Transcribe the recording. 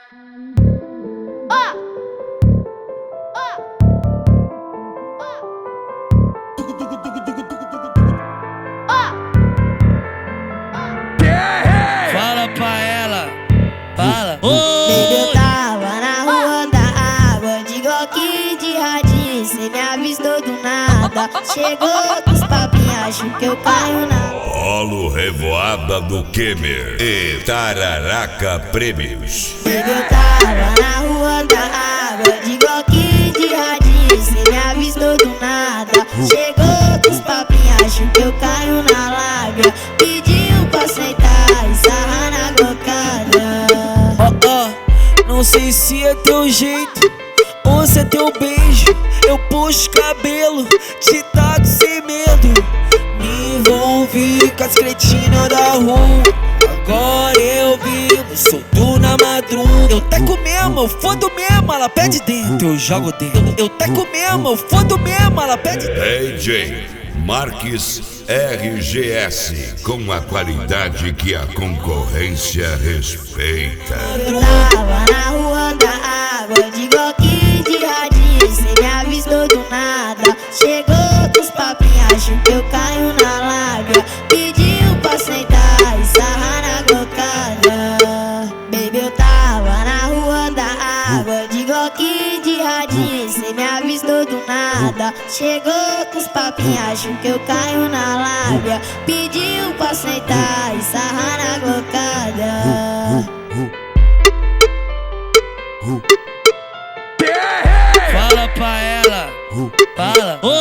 Fala pra ela, fala. Baby, eu tava na rua da água, de Glock de radinho, cê me avistou do nada. Chegou com os papinhos, acho que eu caio na... Rolo Revoada do Kemer e Tararaca Prêmios. Baby, eu tava na rua da água, de Glock de radinho, cê me avistou do nada. Chegou com os papinhos, acho que eu caio na lábia. Pediu pra sentar e sarrar na glocada. Não sei se é teu jeito ou se é teu beijo. Eu puxo cabelo, te taco sem medo. Me envolvi com as cretinas da rua. Agora eu vivo solto na madruga. Eu teco mesmo, eu fodo mesmo, ela pede dentro, eu jogo dentro. Eu teco mesmo, eu fodo mesmo, ela pede dentro. DJ Marques RGS, com a qualidade que a concorrência respeita. Eu tava na rua da água, de Glock de radinho, cê me avistou do nada. Chegou com os papinhos, acho que eu caio na lábia. Pediu pra sentar e sarrar na glocada. Baby, eu tava na rua da água, de Glock de radinho, cê me avistou do nada. Chegou com os papinhos, acho que eu caio na lábia. Pediu pra sentar e sarrar na glocada. Fala pra ela, fala.